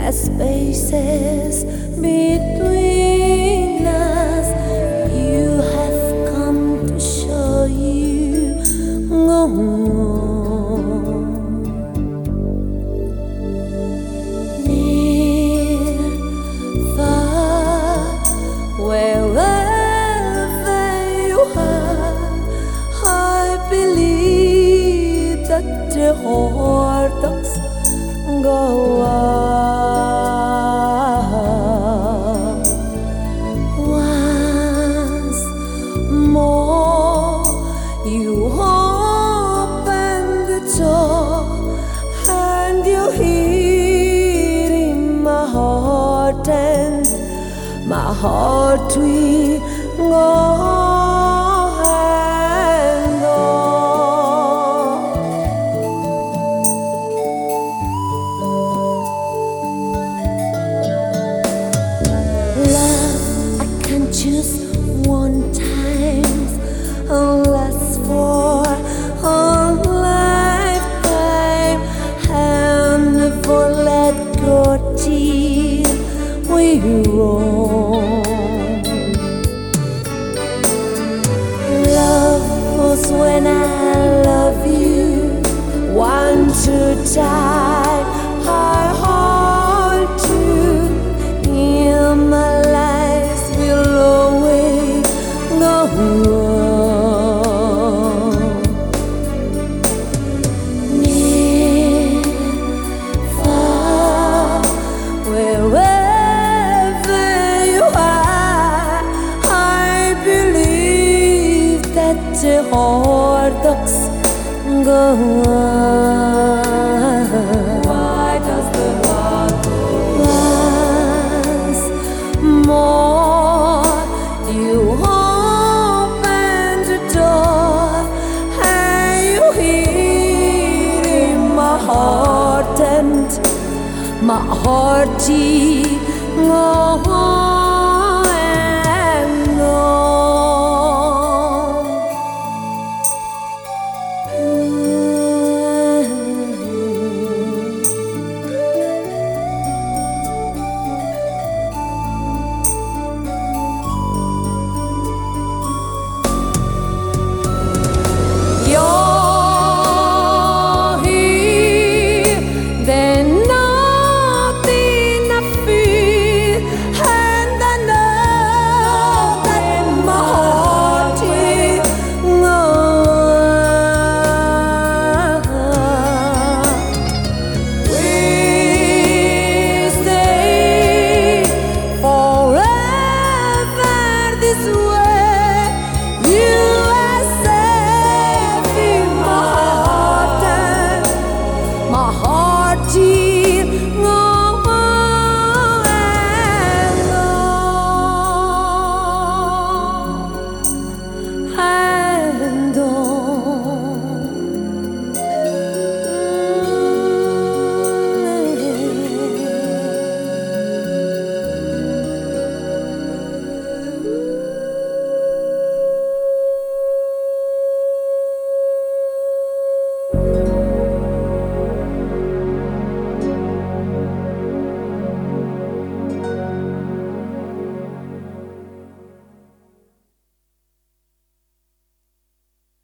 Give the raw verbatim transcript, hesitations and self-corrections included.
spaces between us. You have come to show you go on. Near, far, wherever you are, I believe that the heart does go on. Once more you open the door and you hear in my heart, and my heart will go and on. Love, I can choose one time, unless for a lifetime, and never let go till we roam. Love was when I love you, want to die, I hold you. In my life will always go on. Near, far, wherever you are, I believe that the heart does go on. Why does the heart go on? More you open the door and you hear in my heart, and my heart will go on.